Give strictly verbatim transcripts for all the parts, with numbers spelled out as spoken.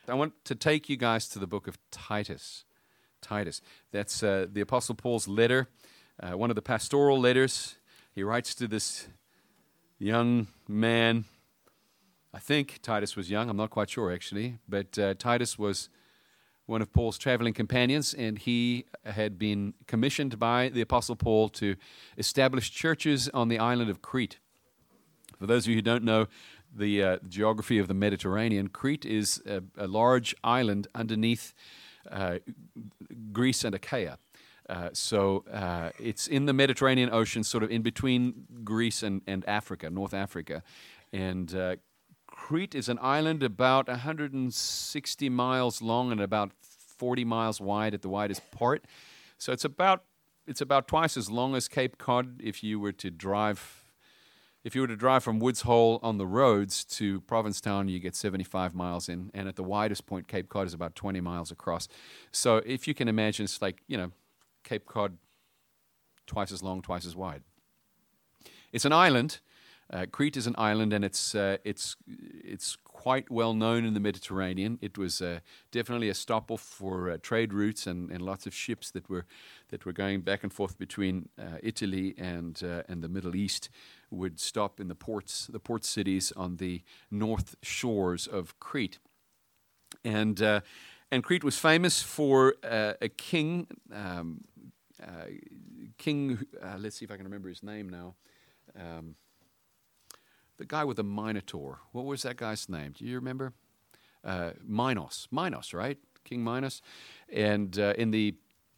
I want to take you guys to the book of Titus. Titus. That's uh, the Apostle Paul's letter, uh, one of the pastoral letters. He writes to this young man. I think Titus was young. I'm not quite sure, actually. But uh, Titus was one of Paul's traveling companions, and he had been commissioned by the Apostle Paul to establish churches on the island of Crete. For those of you who don't know the uh, geography of the Mediterranean, Crete is a, a large island underneath uh, Greece and Achaia. Uh, so uh, it's in the Mediterranean Ocean, sort of in between Greece and, and Africa, North Africa. And uh, Crete is an island about one hundred sixty miles long and about forty miles wide at the widest part. So it's about it's about twice as long as Cape Cod. If you were to drive, if you were to drive from Woods Hole on the roads to Provincetown, you get seventy-five miles in, and at the widest point, Cape Cod is about twenty miles across. So if you can imagine, it's like, you know, Cape Cod twice as long, twice as wide. It's an island. Uh, Crete is an island, and it's uh, it's it's quite well known in the Mediterranean. It was uh, definitely a stop-off for uh, trade routes and, and lots of ships that were that were going back and forth between uh, Italy and uh, and the Middle East would stop in the ports, the port cities on the north shores of Crete, and uh, and Crete was famous for uh, a king, um, uh, king. Uh, let's see if I can remember his name now. Um, The guy with the Minotaur. What was that guy's name? Do you remember? Uh, Minos. Minos, right? King Minos. And uh, in the,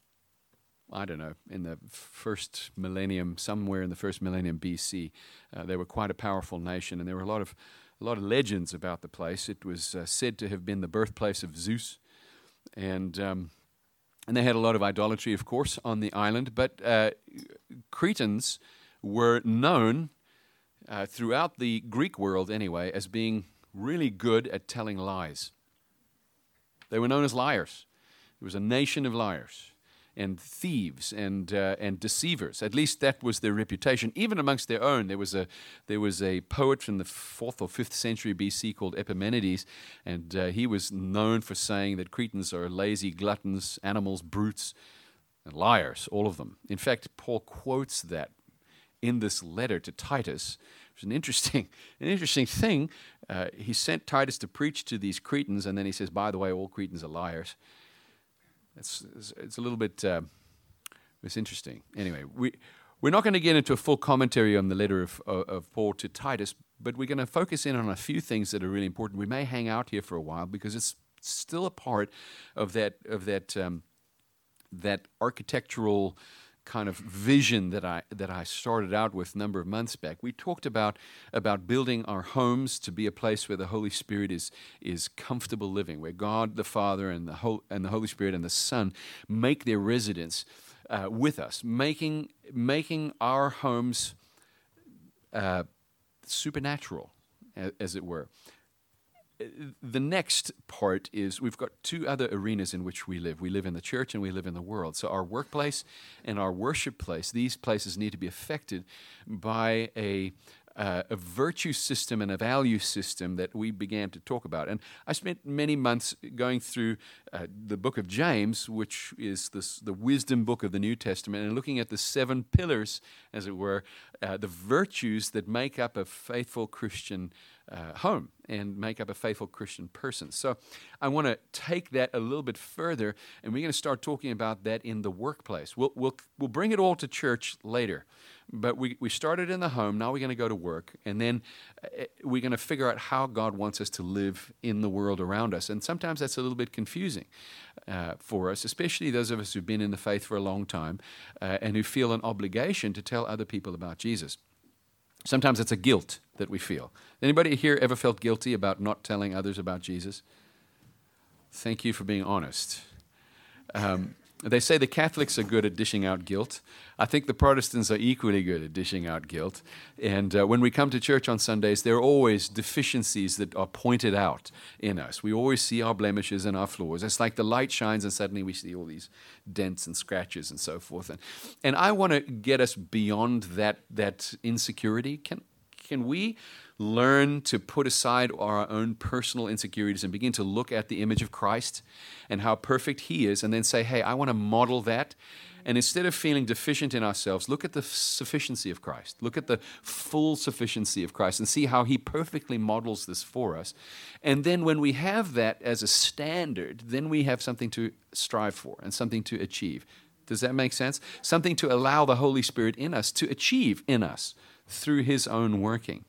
I don't know, in the first millennium, somewhere in the first millennium B C, uh, they were quite a powerful nation, and there were a lot of, a lot of legends about the place. It was uh, said to have been the birthplace of Zeus, and um, and they had a lot of idolatry, of course, on the island. But uh, Cretans were known Uh, throughout the Greek world anyway, as being really good at telling lies. They were known as liars. It was a nation of liars and thieves and uh, and deceivers. At least that was their reputation, even amongst their own. There was a there was a poet from the fourth or fifth century B C called Epimenides, and uh, he was known for saying that Cretans are lazy gluttons, animals, brutes, and liars, all of them. In fact, Paul quotes that in this letter to Titus. It's an interesting, an interesting thing. Uh, he sent Titus to preach to these Cretans, and then he says, by the way, all Cretans are liars. It's, it's, it's a little bit, uh, it's interesting. Anyway, we, we're not going to get into a full commentary on the letter of, of, of Paul to Titus, but we're going to focus in on a few things that are really important. We may hang out here for a while because it's still a part of that, of that, um, that architectural kind of vision that I that I started out with a number of months back. We talked about about building our homes to be a place where the Holy Spirit is is comfortable living, where God the Father and the Ho- and the Holy Spirit and the Son make their residence uh, with us, making making our homes uh, supernatural, as, as it were. The next part is we've got two other arenas in which we live. We live in the church and we live in the world. So our workplace and our worship place, these places need to be affected by a uh, a virtue system and a value system that we began to talk about. And I spent many months going through uh, the book of James, which is this, the wisdom book of the New Testament, and looking at the seven pillars, as it were, uh, the virtues that make up a faithful Christian uh, home and make up a faithful Christian person. So I want to take that a little bit further, and we're going to start talking about that in the workplace. We'll, we'll, we'll bring it all to church later. But we, we started in the home, now we're going to go to work, and then uh, we're going to figure out how God wants us to live in the world around us. And sometimes that's a little bit confusing uh, for us, especially those of us who've been in the faith for a long time uh, and who feel an obligation to tell other people about Jesus. Sometimes it's a guilt that we feel. Anybody here ever felt guilty about not telling others about Jesus? Thank you for being honest. Um, They say the Catholics are good at dishing out guilt. I think the Protestants are equally good at dishing out guilt. And uh, when we come to church on Sundays, there are always deficiencies that are pointed out in us. We always see our blemishes and our flaws. It's like the light shines and suddenly we see all these dents and scratches and so forth. And, and I want to get us beyond that, that insecurity. Can, can we learn to put aside our own personal insecurities and begin to look at the image of Christ and how perfect He is, and then say, hey, I want to model that. And instead of feeling deficient in ourselves, look at the sufficiency of Christ. Look at the full sufficiency of Christ and see how He perfectly models this for us. And then when we have that as a standard, then we have something to strive for and something to achieve. Does that make sense? Something to allow the Holy Spirit in us to achieve in us through His own working.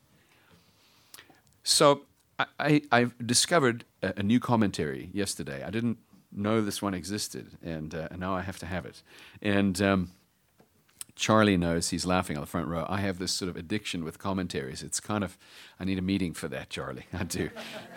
So I, I, I discovered a, a new commentary yesterday. I didn't know this one existed, and, uh, and now I have to have it. And um, Charlie knows, he's laughing on the front row. I have this sort of addiction with commentaries. It's kind of, I need a meeting for that, Charlie. I do.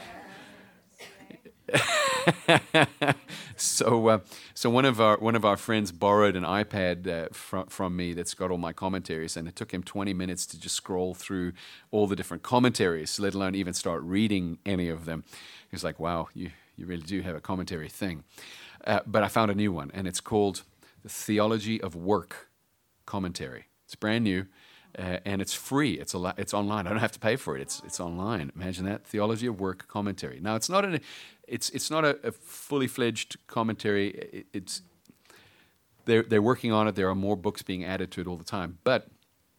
so, uh, so one of our one of our friends borrowed an iPad uh, from from me that's got all my commentaries, and it took him twenty minutes to just scroll through all the different commentaries, let alone even start reading any of them. He was like, "Wow, you you really do have a commentary thing." Uh, but I found a new one, and it's called the Theology of Work Commentary. It's brand new. Uh, and it's free. It's a, it's online. I don't have to pay for it. It's it's online. Imagine that. Theology of Work Commentary. Now it's not an it's it's not a, a fully fledged commentary. It, it's they're they're working on it. There are more books being added to it all the time. But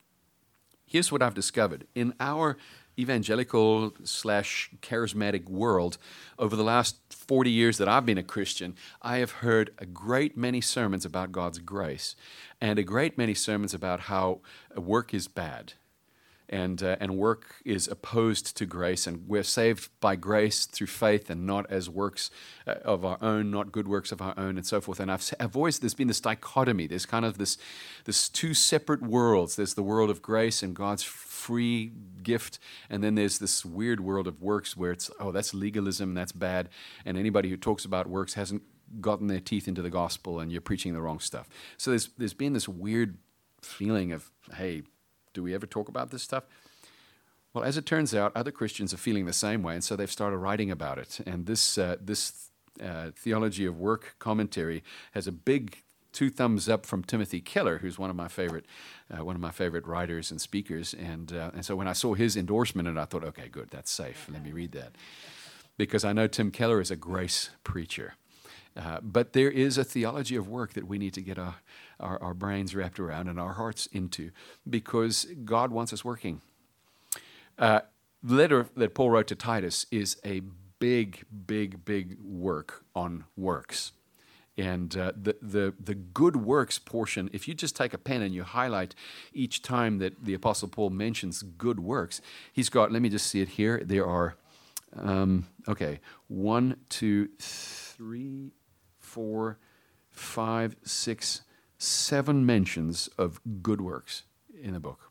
here's what I've discovered in our evangelical slash charismatic world. Over the last forty years that I've been a Christian, I have heard a great many sermons about God's grace, and a great many sermons about how work is bad, and uh, and work is opposed to grace, and we're saved by grace through faith and not as works uh, of our own, not good works of our own, and so forth. And I've, I've always, there's been this dichotomy. There's kind of this, this two separate worlds. There's the world of grace and God's free gift, and then there's this weird world of works where it's, oh, that's legalism, that's bad, and anybody who talks about works hasn't gotten their teeth into the gospel, and you're preaching the wrong stuff. So there's there's been this weird feeling of, hey, do we ever talk about this stuff? Well, as it turns out, other Christians are feeling the same way, and so they've started writing about it. And this uh, this uh, Theology of Work commentary has a big two thumbs up from Timothy Keller, who's one of my favorite uh, one of my favorite writers and speakers. And uh, and so when I saw his endorsement, and I thought, okay, good, that's safe. Let me read that, because I know Tim Keller is a grace preacher. Uh, but there is a theology of work that we need to get our, our, our brains wrapped around and our hearts into, because God wants us working. Uh, the letter that Paul wrote to Titus is a big, big, big work on works. And uh, the, the, the good works portion, if you just take a pen and you highlight each time that the Apostle Paul mentions good works, he's got, let me just see it here, there are, um, okay, one, two, three, four, five, six, seven mentions of good works in the book.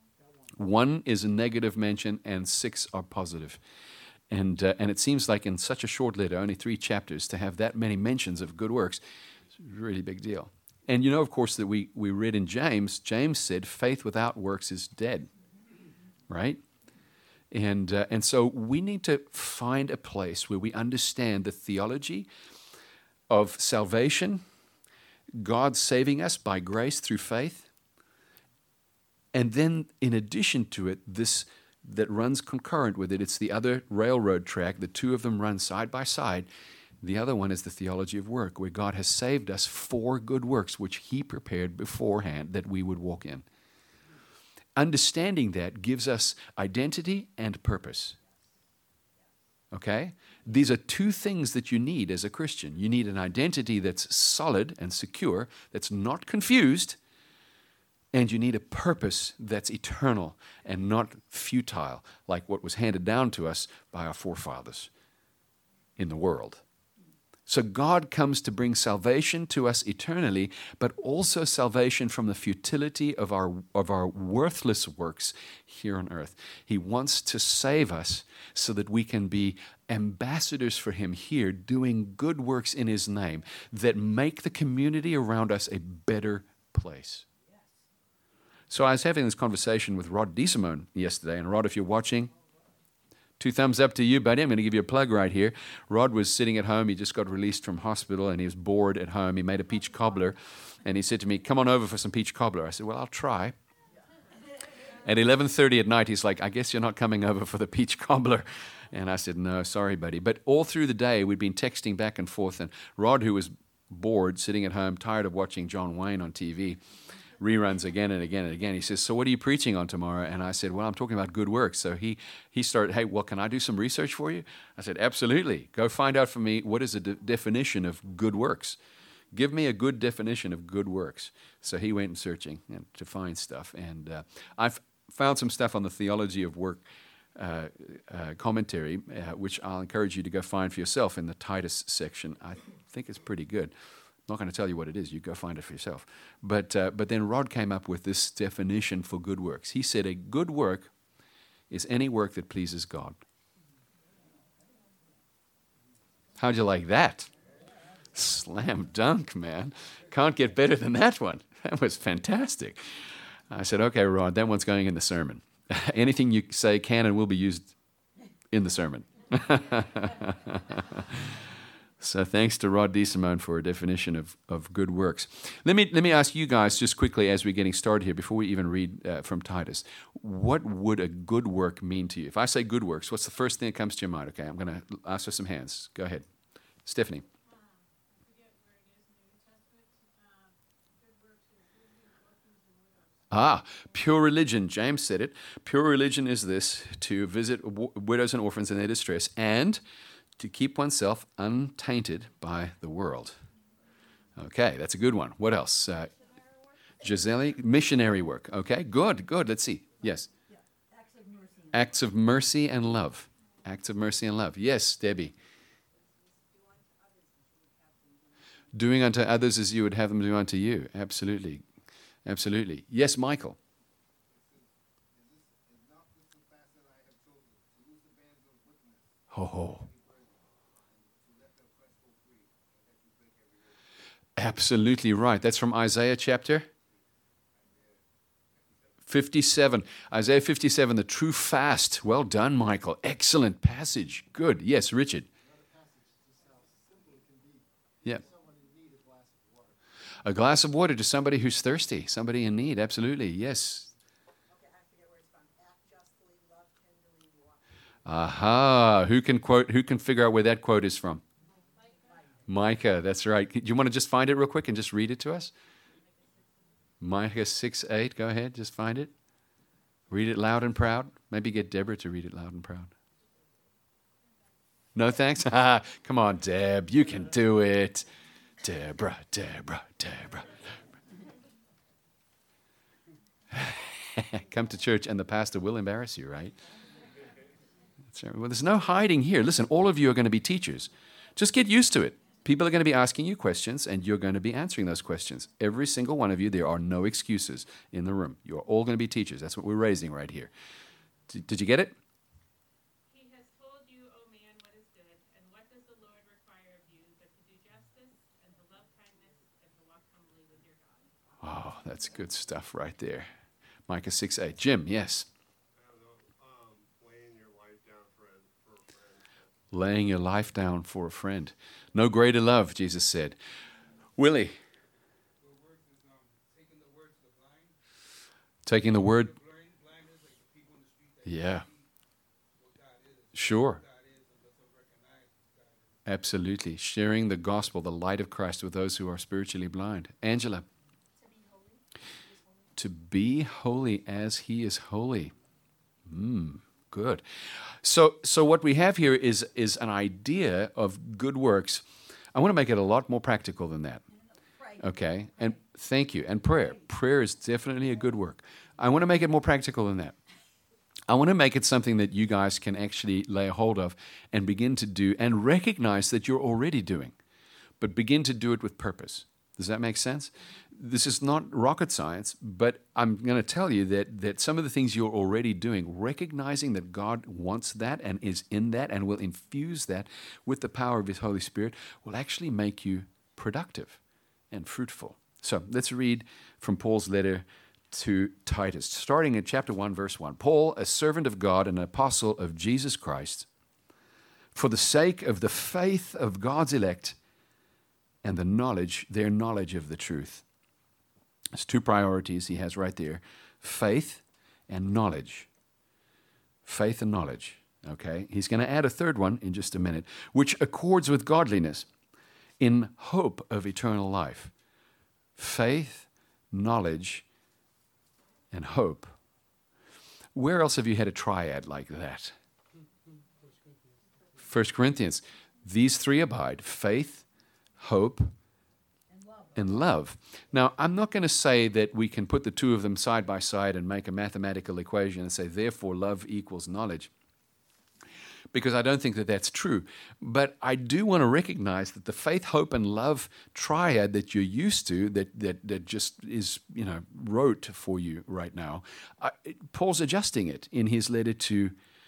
One is a negative mention, and six are positive. And uh, and it seems like in such a short letter, only three chapters, to have that many mentions of good works is a really big deal. And you know, of course, that we, we read in James, James said, faith without works is dead, right? And uh, and so we need to find a place where we understand the theology of salvation, God saving us by grace through faith, and then in addition to it, this that runs concurrent with it, it's the other railroad track, the two of them run side by side. The other one is the theology of work, where God has saved us for good works, which He prepared beforehand that we would walk in. Understanding that gives us identity and purpose. Okay? These are two things that you need as a Christian. You need an identity that's solid and secure, that's not confused, and you need a purpose that's eternal and not futile, like what was handed down to us by our forefathers in the world. So God comes to bring salvation to us eternally, but also salvation from the futility of our of our worthless works here on earth. He wants to save us so that we can be ambassadors for Him here, doing good works in His name that make the community around us a better place. So I was having this conversation with Rod DeSimone yesterday, and Rod, if you're watching, two thumbs up to you, buddy. I'm going to give you a plug right here. Rod was sitting at home. He just got released from hospital, and he was bored at home. He made a peach cobbler, and he said to me, come on over for some peach cobbler. I said, well, I'll try. At eleven thirty at night, he's like, I guess you're not coming over for the peach cobbler. And I said, no, sorry, buddy. But all through the day, we'd been texting back and forth. And Rod, who was bored, sitting at home, tired of watching John Wayne on T V, reruns again and again and again. He says, so what are you preaching on tomorrow? And I said, well, I'm talking about good works. So he he started, hey, well, can I do some research for you? I said, absolutely. Go find out for me what is the de- definition of good works. Give me a good definition of good works. So he went searching and to find stuff. And uh, I've found some stuff on the theology of work uh, uh, commentary, uh, which I'll encourage you to go find for yourself in the Titus section. I think it's pretty good. I'm not going to tell you what it is. You go find it for yourself. But uh, but then Rod came up with this definition for good works. He said a good work is any work that pleases God. How'd you like that? Slam dunk, man. Can't get better than that one. That was fantastic. I said, okay, Rod, that one's going in the sermon. Anything you say can and will be used in the sermon. So thanks to Rod DeSimone for a definition of, of good works. Let me let me ask you guys just quickly as we're getting started here, before we even read uh, from Titus, what would a good work mean to you? If I say good works, what's the first thing that comes to your mind? Okay, I'm going to ask for some hands. Go ahead. Stephanie. Ah, pure religion. James said it. Pure religion is this, to visit w- widows and orphans in their distress and to keep oneself untainted by the world. Okay, that's a good one. What else? Uh, Gisele, missionary work. Okay, good, good. Let's see. Yes. Yeah. Acts of mercy. Acts of mercy and love. Acts of mercy and love. Yes, Debbie. Doing unto others as you would have them do unto you. Absolutely. Absolutely. Yes, Michael. Ho ho. Absolutely right. That's from Isaiah chapter fifty-seven. Isaiah fifty-seven, the true fast. Well done, Michael. Excellent passage. Good. Yes, Richard. Yeah. A glass of water to somebody who's thirsty, somebody in need. Absolutely. Yes. Okay, I forget where it's from. Act justly, love tenderly, walk. Aha. Who can quote? Who can figure out where that quote is from? Micah, that's right. Do you want to just find it real quick and just read it to us? Micah six eight, go ahead, just find it. Read it loud and proud. Maybe get Deborah to read it loud and proud. No thanks? Come on, Deb, you can do it. Deborah, Deborah, Deborah. Come to church and the pastor will embarrass you, right? Well, there's no hiding here. Listen, all of you are going to be teachers. Just get used to it. People are going to be asking you questions, and you're going to be answering those questions. Every single one of you, there are no excuses in the room. You're all going to be teachers. That's what we're raising right here. Did, did you get it? He has told you, O man, what is good, and what does the Lord require of you, but to do justice, and to love kindness, and to walk humbly with your God. Oh, that's good stuff right there. Micah six eight. Jim, yes. Um, laying your life down for a, for a friend. Laying your life down for a friend. No greater love, Jesus said. Willie. Good works is um, taking the word to the blind. Taking the word. Blind, blindness, like the people in the street that Yeah. see what God is. Sure. God is and doesn't recognize who God is. Absolutely. Sharing the gospel, the light of Christ with those who are spiritually blind. Angela. To be holy as he is holy. Mm, good. So so what we have here is, is an idea of good works. I want to make it a lot more practical than that. Okay? And thank you. And prayer. Prayer is definitely a good work. I want to make it more practical than that. I want to make it something that you guys can actually lay a hold of and begin to do and recognize that you're already doing, but begin to do it with purpose. Does that make sense? This is not rocket science, but I'm going to tell you that, that some of the things you're already doing, recognizing that God wants that and is in that and will infuse that with the power of His Holy Spirit, will actually make you productive and fruitful. So let's read from Paul's letter to Titus, starting in chapter one, verse one. Paul, a servant of God and an apostle of Jesus Christ, for the sake of the faith of God's elect and the knowledge, their knowledge of the truth. There's two priorities he has right there, faith and knowledge. Faith and knowledge. Okay? He's going to add a third one in just a minute, which accords with godliness in hope of eternal life. Faith, knowledge, and hope. Where else have you had a triad like that? First Corinthians. These three abide: faith, hope, and love. Now, I'm not going to say that we can put the two of them side by side and make a mathematical equation and say, therefore, love equals knowledge, because I don't think that that's true. But I do want to recognize that the faith, hope, and love triad that you're used to, that that, that just is, you know, rote for you right now, uh, Paul's adjusting it in his letter to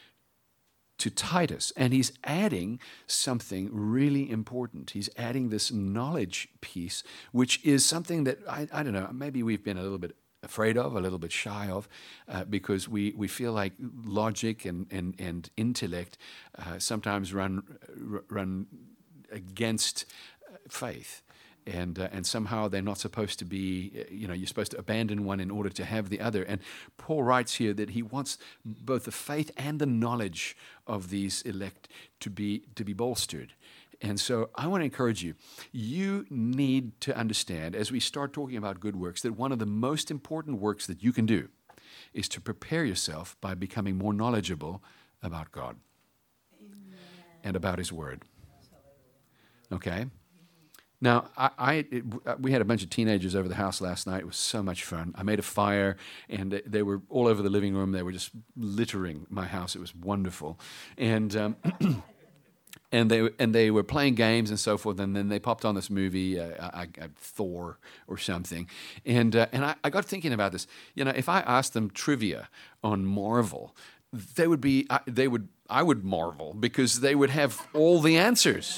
to Titus, and he's adding something really important. He's adding this knowledge piece, which is something that, I, I don't know, maybe we've been a little bit afraid of, a little bit shy of, uh, because we, we feel like logic and, and, and intellect uh, sometimes run, run against faith. And uh, and somehow they're not supposed to be, you know, you're supposed to abandon one in order to have the other. And Paul writes here that he wants both the faith and the knowledge of these elect to be to be bolstered. And so I want to encourage you, you need to understand, as we start talking about good works, that one of the most important works that you can do is to prepare yourself by becoming more knowledgeable about God. Amen. And about His Word. Okay? Now, I, I it, we had a bunch of teenagers over the house last night. It was so much fun. I made a fire, and they were all over the living room. They were just littering my house. It was wonderful, and um, and they and they were playing games and so forth. And then they popped on this movie, uh, I, I, Thor or something, and uh, and I, I got thinking about this. You know, if I asked them trivia on Marvel, they would be they would I would marvel because they would have all the answers.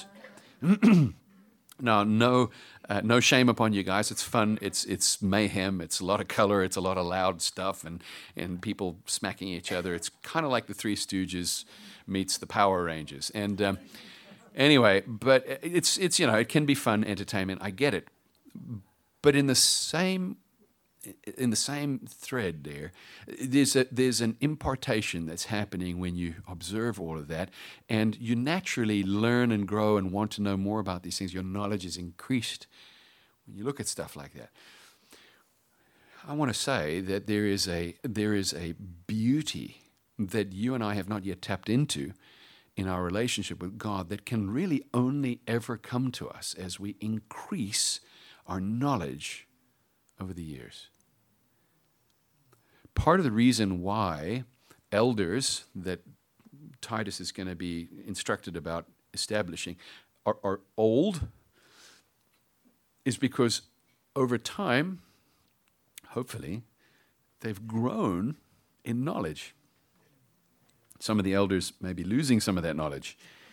Now, no, uh, no shame upon you guys. It's fun. It's it's mayhem. It's a lot of color. It's a lot of loud stuff, and and people smacking each other. It's kind of like the Three Stooges meets the Power Rangers. And um, anyway, but it's it's you know it can be fun entertainment. I get it, but in the same in the same thread there, there's a, there's an impartation that's happening when you observe all of that, and you naturally learn and grow and want to know more about these things. Your knowledge is increased when you look at stuff like that. I want to say that there is a there is a beauty that you and I have not yet tapped into in our relationship with God that can really only ever come to us as we increase our knowledge over the years. Part of the reason why elders that Titus is going to be instructed about establishing are, are old is because over time, hopefully, they've grown in knowledge. Some of the elders may be losing some of that knowledge,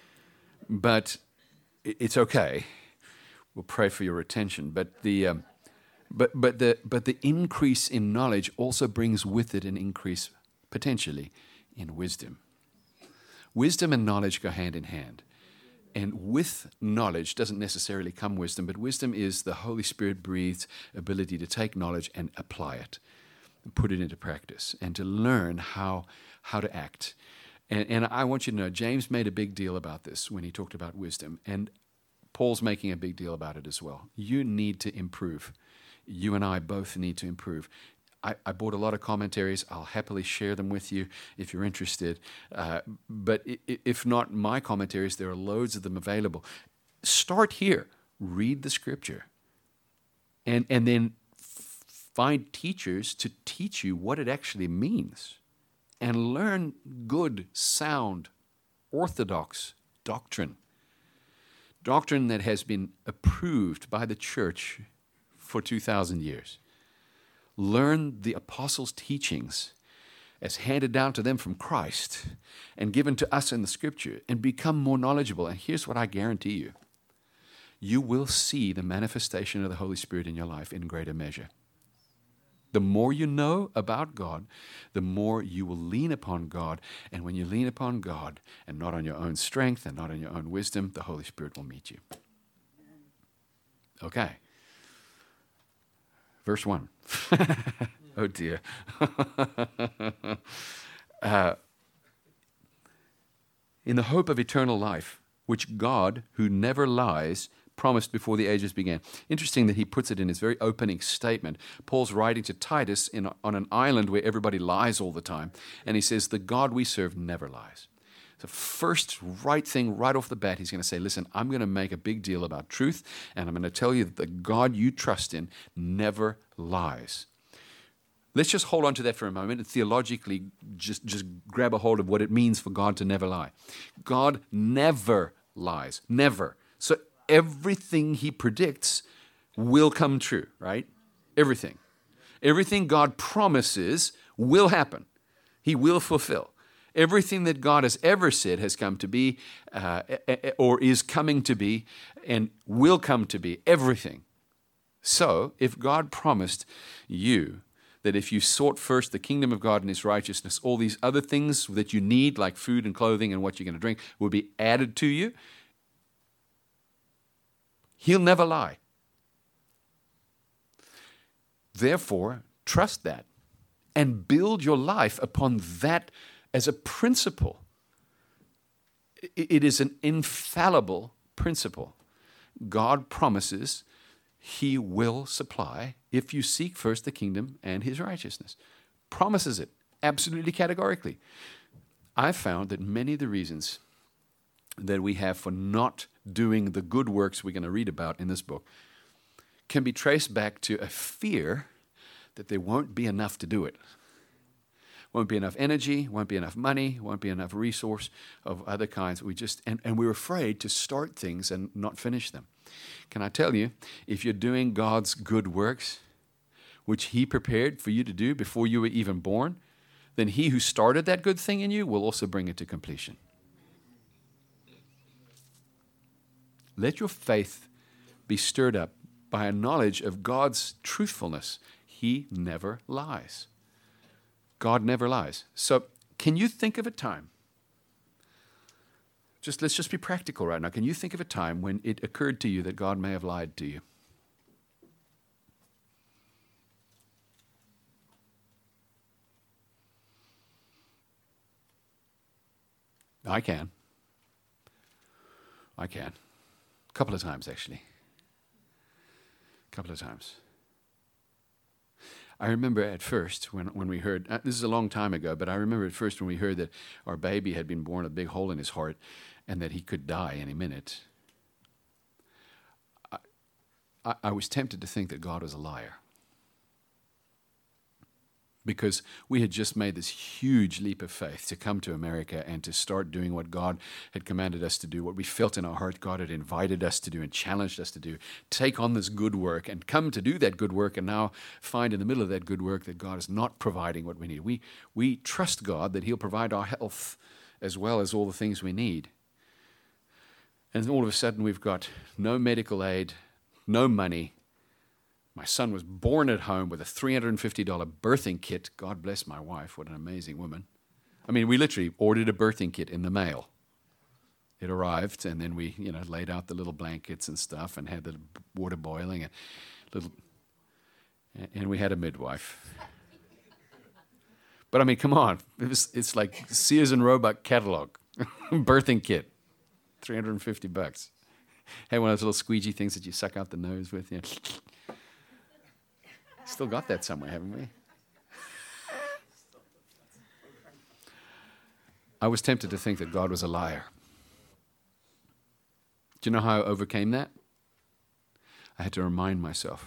but it's okay. We'll pray for your retention. But the um, But but the but the increase in knowledge also brings with it an increase, potentially, in wisdom. Wisdom and knowledge go hand in hand. And with knowledge doesn't necessarily come wisdom, but wisdom is the Holy Spirit-breathed ability to take knowledge and apply it, and put it into practice, and to learn how how to act. And, and I want you to know, James made a big deal about this when he talked about wisdom, and Paul's making a big deal about it as well. You need to improve. You and I both need to improve. I, I bought a lot of commentaries. I'll happily share them with you if you're interested. Uh, but i- if not my commentaries, there are loads of them available. Start here. Read the Scripture. And, and then f- find teachers to teach you what it actually means. And learn good, sound, orthodox doctrine. Doctrine that has been approved by the church for two thousand years. Learn the apostles' teachings as handed down to them from Christ and given to us in the Scripture, and become more knowledgeable. And here's what I guarantee you. You will see the manifestation of the Holy Spirit in your life in greater measure. The more you know about God, the more you will lean upon God. And when you lean upon God and not on your own strength and not on your own wisdom, the Holy Spirit will meet you. Okay. Verse one. Oh dear. uh, in the hope of eternal life, which God, who never lies, promised before the ages began. Interesting that he puts it in his very opening statement. Paul's writing to Titus in, on an island where everybody lies all the time. And he says, the God we serve never lies. The first right thing right off the bat, he's going to say, listen, I'm going to make a big deal about truth, and I'm going to tell you that the God you trust in never lies. Let's just hold on to that for a moment and theologically just, just grab a hold of what it means for God to never lie. God never lies. Never. So everything he predicts will come true, right? Everything. Everything God promises will happen. He will fulfill. Everything that God has ever said has come to be uh, or is coming to be and will come to be. Everything. So if God promised you that if you sought first the kingdom of God and his righteousness, all these other things that you need, like food and clothing and what you're going to drink, will be added to you, he'll never lie. Therefore, trust that and build your life upon that as a principle. It is an infallible principle. God promises he will supply if you seek first the kingdom and his righteousness. Promises it, absolutely categorically. I've found that many of the reasons that we have for not doing the good works we're going to read about in this book can be traced back to a fear that there won't be enough to do it. Won't be enough energy, won't be enough money, won't be enough resource of other kinds. We just and, and we're afraid to start things and not finish them. Can I tell you, if you're doing God's good works, which he prepared for you to do before you were even born, then he who started that good thing in you will also bring it to completion. Let your faith be stirred up by a knowledge of God's truthfulness. He never lies. God never lies. So can you think of a time, just let's just be practical right now, can you think of a time when it occurred to you that God may have lied to you? I can. I can. A couple of times, actually. A couple of times. I remember at first when, when we heard, uh, this is a long time ago, but I remember at first when we heard that our baby had been born a big hole in his heart and that he could die any minute. I, I, I was tempted to think that God was a liar. Because we had just made this huge leap of faith to come to America and to start doing what God had commanded us to do, what we felt in our heart God had invited us to do and challenged us to do, take on this good work and come to do that good work and now find in the middle of that good work that God is not providing what we need. We, we trust God that he'll provide our health as well as all the things we need. And all of a sudden we've got no medical aid, no money. My son was born at home with a three hundred fifty dollars birthing kit. God bless my wife. What an amazing woman. I mean, we literally ordered a birthing kit in the mail. It arrived, and then we, you know, laid out the little blankets and stuff and had the water boiling. And, little, and we had a midwife. But, I mean, come on. It was, it's like Sears and Roebuck catalog. Birthing kit. three hundred fifty bucks. Had one of those little squeegee things that you suck out the nose with. You know. Still got that somewhere, haven't we? I was tempted to think that God was a liar. Do you know how I overcame that? I had to remind myself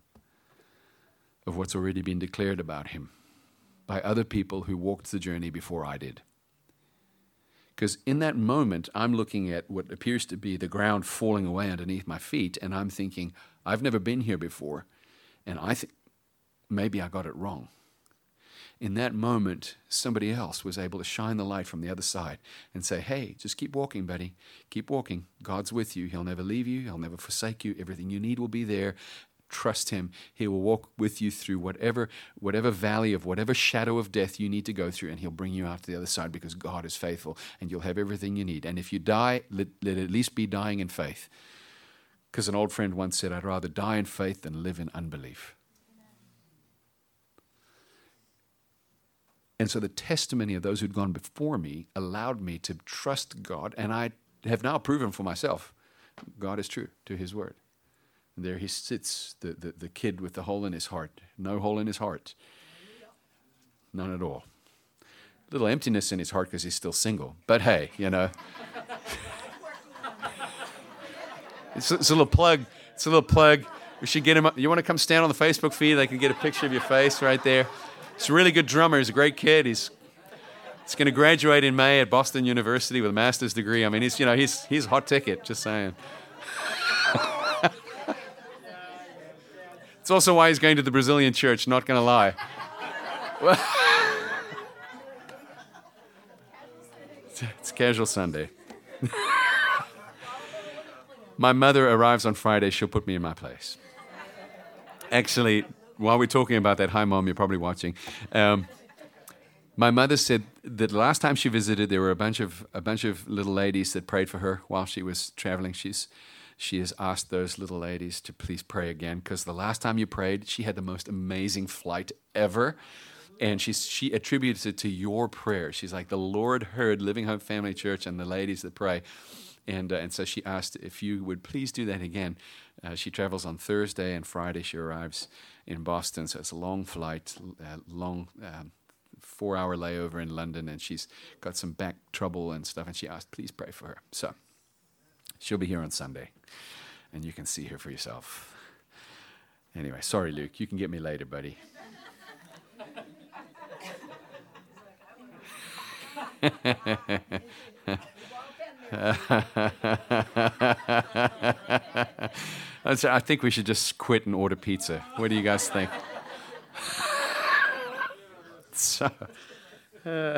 of what's already been declared about him by other people who walked the journey before I did. Because in that moment, I'm looking at what appears to be the ground falling away underneath my feet, and I'm thinking, I've never been here before, and I think maybe I got it wrong. In that moment, somebody else was able to shine the light from the other side and say, hey, just keep walking, buddy. Keep walking. God's with you. He'll never leave you. He'll never forsake you. Everything you need will be there. Trust him. He will walk with you through whatever, whatever valley of whatever shadow of death you need to go through, and he'll bring you out to the other side because God is faithful, and you'll have everything you need. And if you die, let, let it at least be dying in faith. Because an old friend once said, I'd rather die in faith than live in unbelief. And so the testimony of those who'd gone before me allowed me to trust God, and I have now proven for myself, God is true to his word. And there he sits, the, the, the kid with the hole in his heart. No hole in his heart. None at all. Little emptiness in his heart because he's still single. But hey, you know. it's, it's a little plug. It's a little plug. We should get him up. You want to come stand on the Facebook feed? They can get a picture of your face right there. He's a really good drummer. He's a great kid. He's he's going to graduate in May at Boston University with a master's degree. I mean, he's you know he's he's a hot ticket. Just saying. It's also why he's going to the Brazilian church. Not going to lie. It's casual Sunday. My mother arrives on Friday. She'll put me in my place. Actually, while we're talking about that, hi, Mom, you're probably watching. Um, my mother said that the last time she visited, there were a bunch of a bunch of little ladies that prayed for her while she was traveling. She's she has asked those little ladies to please pray again, because the last time you prayed, she had the most amazing flight ever. And she, she attributes it to your prayer. She's like, the Lord heard Living Hope Family Church and the ladies that pray. And uh, and so she asked if you would please do that again. Uh, she travels on Thursday, and Friday she arrives in Boston. So it's a long flight, uh, long um, four-hour layover in London, and she's got some back trouble and stuff. And she asked, please pray for her. So she'll be here on Sunday, and you can see her for yourself. Anyway, sorry, Luke. You can get me later, buddy. I think we should just quit and order pizza. What do you guys think? so, uh,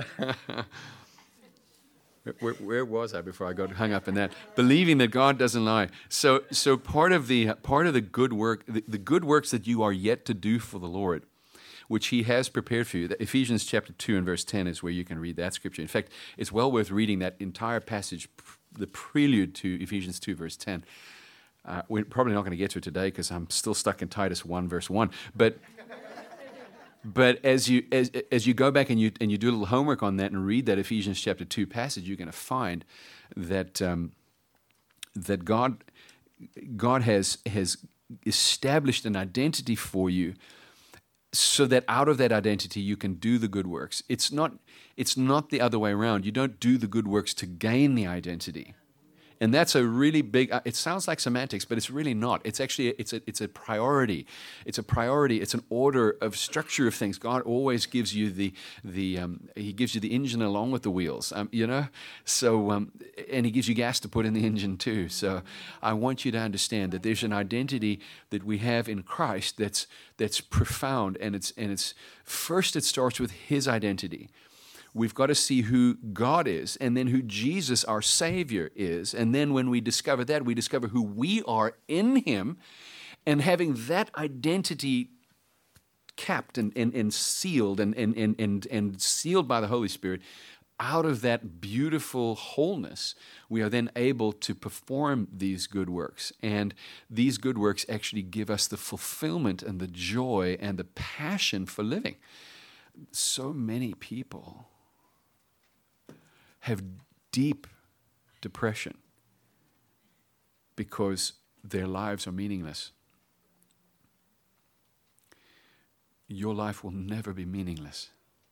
where, where was I before I got hung up in that? Believing that God doesn't lie. So, so part of the part of the good work, the, the good works that you are yet to do for the Lord, which he has prepared for you. Ephesians chapter two and verse ten is where you can read that scripture. In fact, it's well worth reading that entire passage, the prelude to Ephesians two verse ten. Uh, we're probably not going to get to it today because I'm still stuck in Titus one verse one. But but as you as as you go back and you and you do a little homework on that and read that Ephesians chapter two passage, you're going to find that um, that God God has has established an identity for you, so that out of that identity you can do the good works. It's not, it's not the other way around. You don't do the good works to gain the identity. And that's a really big, it sounds like semantics, but it's really not. It's actually, it's a, it's a priority. It's a priority. It's an order of structure of things. God always gives you the, the um, he gives you the engine along with the wheels, um, you know? So, um, and he gives you gas to put in the engine too. So I want you to understand that there's an identity that we have in Christ that's, that's profound. And it's, and it's, first it starts with his identity. We've got to see who God is, and then who Jesus, our Savior, is. And then when we discover that, we discover who we are in him, and having that identity capped and, and, and sealed and, and, and, and, and sealed by the Holy Spirit, out of that beautiful wholeness, we are then able to perform these good works. And these good works actually give us the fulfillment and the joy and the passion for living. So many people have deep depression because their lives are meaningless. Your life will never be meaningless.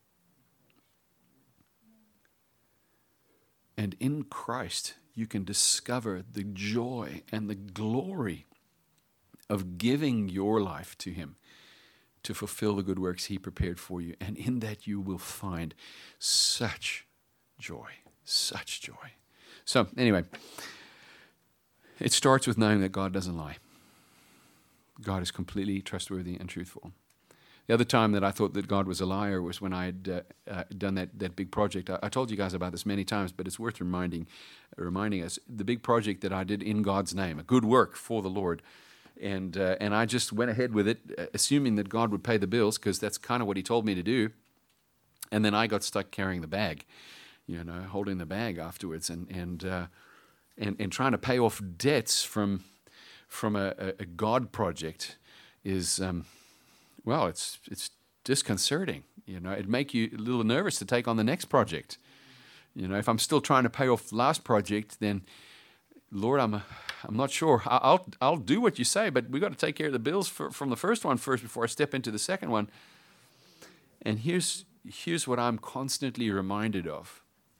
And in Christ, you can discover the joy and the glory of giving your life to him to fulfill the good works he prepared for you. And in that you will find such joy, such joy. So anyway, it starts with knowing that God doesn't lie. God is completely trustworthy and truthful. The other time that I thought that God was a liar was when I had uh, uh, done that, that big project. I, I told you guys about this many times, but it's worth reminding, reminding us. The big project that I did in God's name, a good work for the Lord. And uh, and I just went ahead with it, uh, assuming that God would pay the bills, because that's kind of what he told me to do. And then I got stuck carrying the bag, you know, holding the bag afterwards, and and uh, and, and trying to pay off debts from from a, a, a God project is, um, well, it's it's disconcerting. You know, it'd make you a little nervous to take on the next project. You know, if I'm still trying to pay off the last project, then, Lord, I'm I'm not sure. I- I'll I'll do what you say, but we got to take care of the bills for, from the first one first before I step into the second one. And here's here's what I'm constantly reminded of.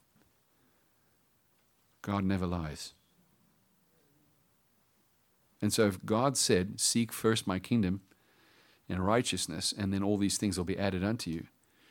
God never lies. And so if God said, seek first my kingdom and righteousness, and then all these things will be added unto you,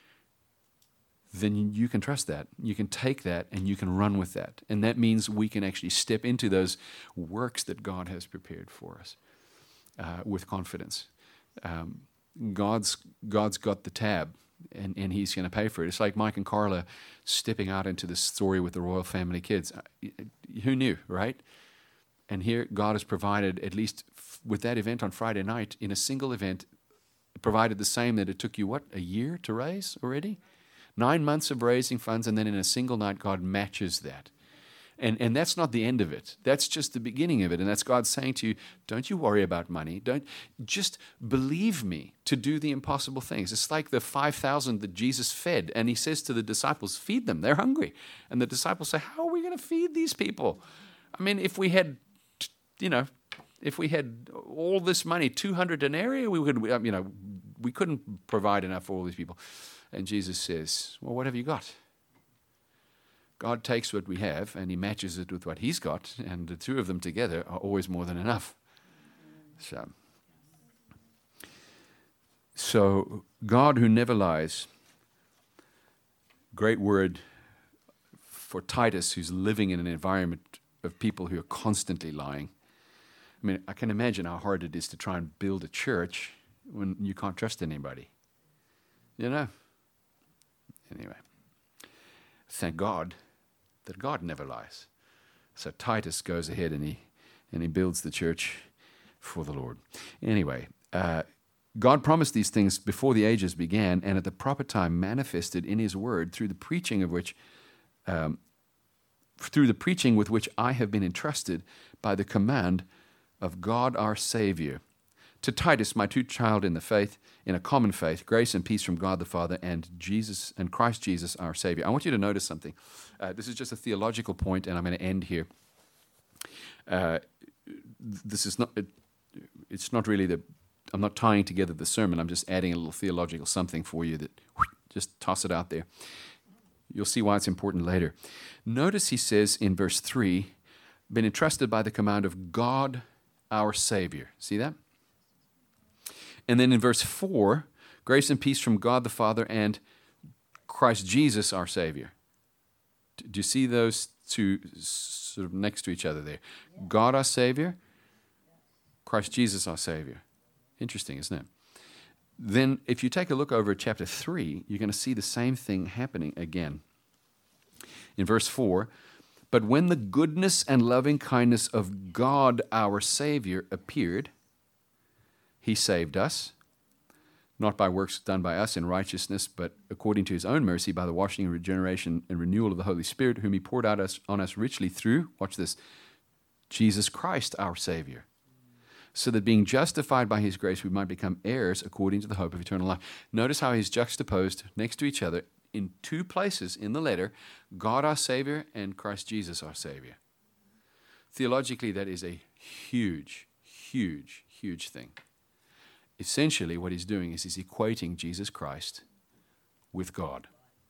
then you can trust that. You can take that and you can run with that. And that means we can actually step into those works that God has prepared for us uh, with confidence. Um, God's God's got the tab, and, and he's going to pay for it. It's like Mike and Carla stepping out into this story with the royal family kids. Uh, Who knew, right? And here God has provided, at least f- with that event on Friday night, in a single event, provided the same that it took you, what, a year to raise already? Nine months of raising funds, and then in a single night, God matches that. And and that's not the end of it. That's just the beginning of it. And that's God saying to you, don't you worry about money. Don't just believe me to do the impossible things. It's like the five thousand that Jesus fed. And he says to the disciples, feed them. They're hungry. And the disciples say, how are we going to feed these people? I mean, if we had, you know, if we had all this money, two hundred denarii, we would, you know, we couldn't provide enough for all these people. And Jesus says, well, what have you got? God takes what we have and he matches it with what he's got, and the two of them together are always more than enough. So, so God who never lies, great word for Titus, who's living in an environment of people who are constantly lying. I mean, I can imagine how hard it is to try and build a church when you can't trust anybody. You know? Anyway, thank God that God never lies. So Titus goes ahead and he and he builds the church for the Lord. Anyway, uh, God promised these things before the ages began, and at the proper time manifested in his word through the preaching of which, um, through the preaching with which I have been entrusted by the command of God our Savior. To Titus, my true child in the faith, in a common faith, grace and peace from God the Father and Jesus and Christ Jesus our Savior. I want you to notice something. Uh, this is just a theological point, and I'm going to end here. Uh, this is not. It, it's not really the. I'm not tying together the sermon. I'm just adding a little theological something for you that just toss it out there. You'll see why it's important later. Notice he says in verse three, "Been entrusted by the command of God our Savior." See that? And then in verse four, grace and peace from God the Father and Christ Jesus our Savior. Do you see those two sort of next to each other there? Yeah. God our Savior, Christ Jesus our Savior. Interesting, isn't it? Then if you take a look over at chapter three, you're going to see the same thing happening again. In verse four, but when the goodness and loving kindness of God our Savior appeared, he saved us, not by works done by us in righteousness, but according to his own mercy, by the washing and regeneration and renewal of the Holy Spirit, whom he poured out us, on us richly through, watch this, Jesus Christ our Savior, so that being justified by his grace, we might become heirs according to the hope of eternal life. Notice how he's juxtaposed next to each other in two places in the letter, God our Savior and Christ Jesus our Savior. Theologically, that is a huge, huge, huge thing. Essentially, what he's doing is he's equating Jesus Christ with God.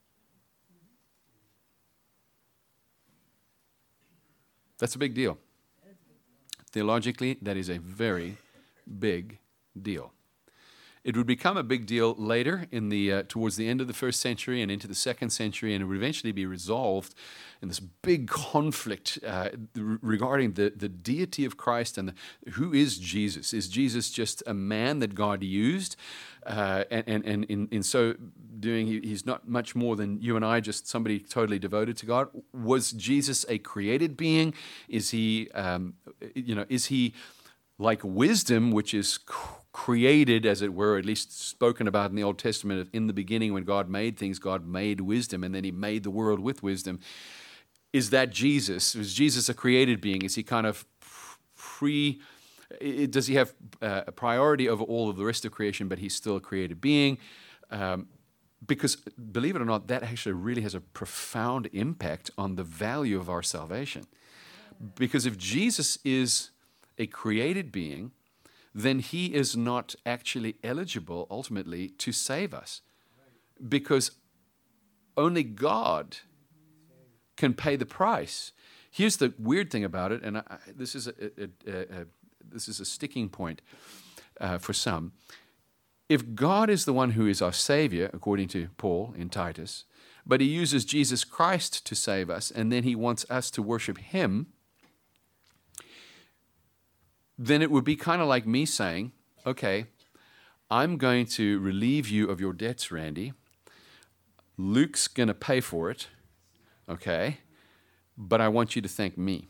That's a big deal. Theologically, that is a very big deal. It would become a big deal later in the uh, towards the end of the first century and into the second century, and it would eventually be resolved in this big conflict uh, regarding the, the deity of Christ and the, who is Jesus? Is Jesus just a man that God used? Uh, and and, and in, in so doing, he, he's not much more than you and I, just somebody totally devoted to God. Was Jesus a created being? Is he, um, you know, is he like wisdom, which is created, as it were, at least spoken about in the Old Testament, in the beginning when God made things, God made wisdom, and then he made the world with wisdom. Is that Jesus? Is Jesus a created being? Is he kind of pre, does he have uh, a priority over all of the rest of creation, but he's still a created being? Um, because believe it or not, that actually really has a profound impact on the value of our salvation. Because if Jesus is a created being, then he is not actually eligible ultimately to save us. Because only God can pay the price. Here's the weird thing about it, and I, this is a, a, a, a this is a sticking point uh, for some. If God is the one who is our Savior, according to Paul in Titus, but he uses Jesus Christ to save us, and then he wants us to worship him, then it would be kind of like me saying, okay, I'm going to relieve you of your debts, Randy. Luke's going to pay for it, okay, but I want you to thank me.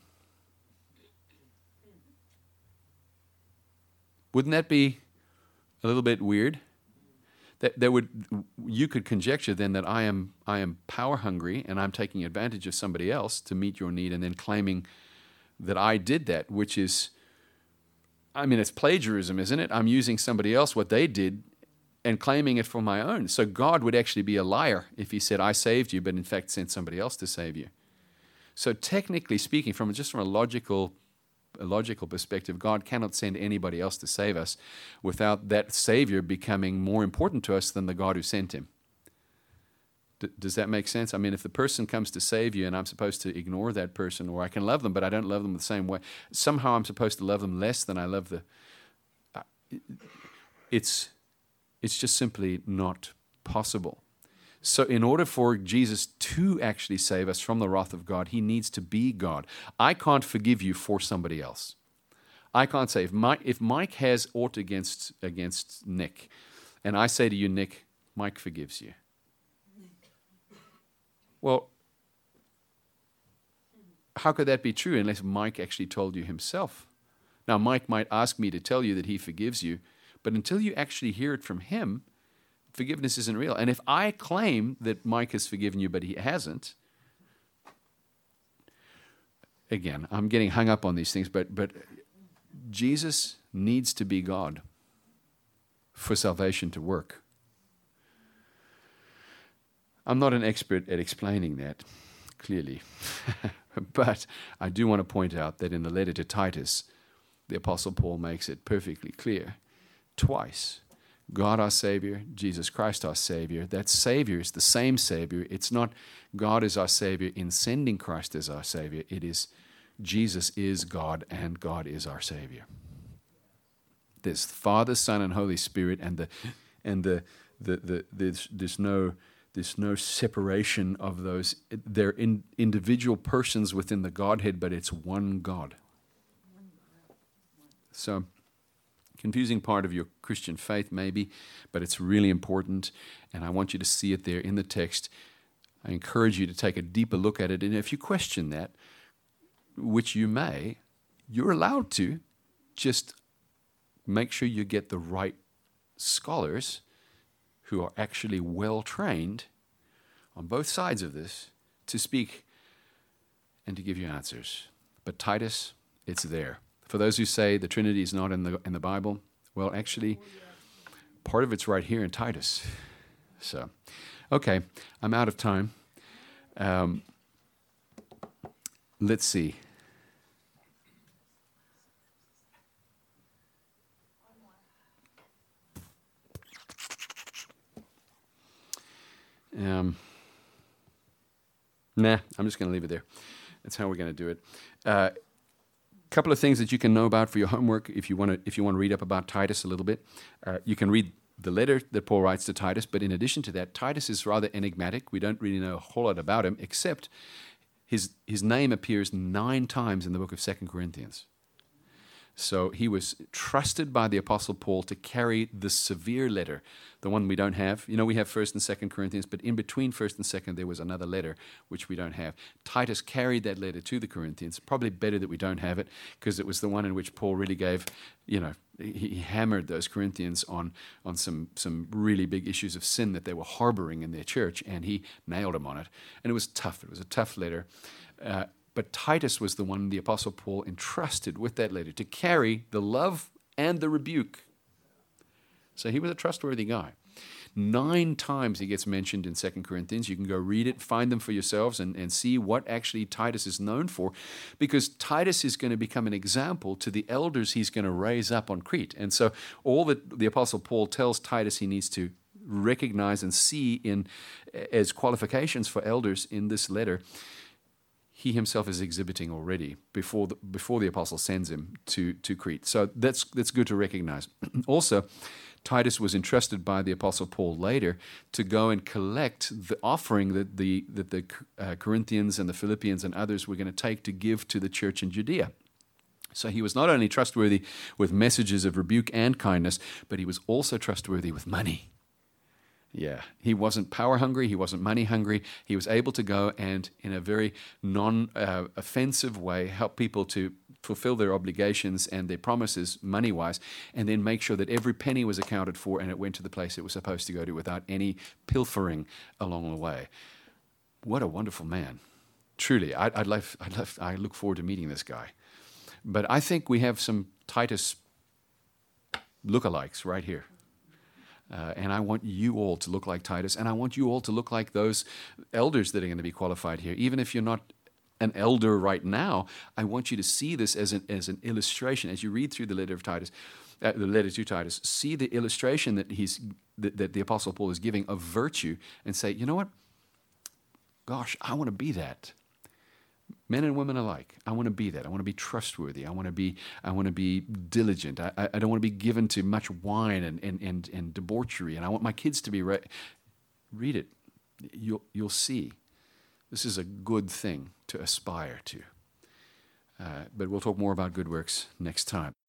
Wouldn't that be a little bit weird? That, that would, you could conjecture then that I am I am power hungry and I'm taking advantage of somebody else to meet your need and then claiming that I did that, which is, I mean, it's plagiarism, isn't it? I'm using somebody else, what they did, and claiming it for my own. So God would actually be a liar if he said, I saved you, but in fact sent somebody else to save you. So technically speaking, from just from a logical a logical perspective, God cannot send anybody else to save us without that Savior becoming more important to us than the God who sent him. D- does that make sense? I mean, if the person comes to save you and I'm supposed to ignore that person, or I can love them, but I don't love them the same way, somehow I'm supposed to love them less than I love the... Uh, it's, it's just simply not possible. So in order for Jesus to actually save us from the wrath of God, he needs to be God. I can't forgive you for somebody else. I can't say, if Mike, if Mike has aught against, against Nick, and I say to you, Nick, Mike forgives you. Well, how could that be true unless Mike actually told you himself? Now, Mike might ask me to tell you that he forgives you, but until you actually hear it from him, forgiveness isn't real. And if I claim that Mike has forgiven you, but he hasn't, again, I'm getting hung up on these things, but, but Jesus needs to be God for salvation to work. I'm not an expert at explaining that, clearly. But I do want to point out that in the letter to Titus, the Apostle Paul makes it perfectly clear twice. God our Savior, Jesus Christ our Savior. That Savior is the same Savior. It's not God is our Savior in sending Christ as our Savior. It is Jesus is God and God is our Savior. There's Father, Son, and Holy Spirit, and the and the the, the there's there's no there's no separation of those. They're in, individual persons within the Godhead, but it's one God. So, confusing part of your Christian faith maybe, but it's really important, and I want you to see it there in the text. I encourage you to take a deeper look at it, and if you question that, which you may, you're allowed to, just make sure you get the right scholars who are actually well-trained on both sides of this to speak and to give you answers. But Titus, it's there. For those who say the Trinity is not in the in the Bible, well, actually, part of it's right here in Titus. So, okay, I'm out of time. Um, let's see. Um, nah, I'm just going to leave it there. That's how we're going to do it. Uh, couple of things that you can know about for your homework if you want to if you want to read up about Titus a little bit. Uh, you can read the letter that Paul writes to Titus, but in addition to that, Titus is rather enigmatic. We don't really know a whole lot about him, except his his name appears nine times in the book of Second Corinthians. So he was trusted by the Apostle Paul to carry the severe letter, the one we don't have. You know, we have First and Second Corinthians, but in between First and Second, there was another letter which we don't have. Titus carried that letter to the Corinthians. Probably better that we don't have it, because it was the one in which Paul really gave, you know, he, he hammered those Corinthians on, on some, some really big issues of sin that they were harboring in their church, and he nailed them on it. And it was tough. It was a tough letter. Uh, But Titus was the one the Apostle Paul entrusted with that letter to carry the love and the rebuke. So he was a trustworthy guy. Nine times he gets mentioned in Second Corinthians. You can go read it, find them for yourselves, and, and see what actually Titus is known for, because Titus is going to become an example to the elders he's going to raise up on Crete. And so all that the Apostle Paul tells Titus he needs to recognize and see in as qualifications for elders in this letter, he himself is exhibiting already before the, before the apostle sends him to, to Crete. So that's that's good to recognize. Also, Titus was entrusted by the apostle Paul later to go and collect the offering that the that the uh, Corinthians and the Philippians and others were going to take to give to the church in Judea. So he was not only trustworthy with messages of rebuke and kindness, but he was also trustworthy with money. Yeah, he wasn't power hungry, he wasn't money hungry. He was able to go and, in a very non-offensive uh, way, help people to fulfill their obligations and their promises money-wise, and then make sure that every penny was accounted for and it went to the place it was supposed to go to without any pilfering along the way. What a wonderful man. Truly, I'd, I'd love, I'd love, I look forward to meeting this guy. But I think we have some Titus lookalikes right here. Uh, and I want you all to look like Titus, and I want you all to look like those elders that are going to be qualified here. Even if you're not an elder right now, I want you to see this as an as an illustration. As you read through the letter of Titus, uh, the letter to Titus, see the illustration that he's that, that the Apostle Paul is giving of virtue, and say, you know what? Gosh, I want to be that. Men and women alike, I want to be that. I want to be trustworthy. I want to be, I want to be diligent. I, I don't want to be given to much wine and, and, and, and debauchery. And I want my kids to be re- read it. You'll you'll see. This is a good thing to aspire to. Uh, but we'll talk more about good works next time.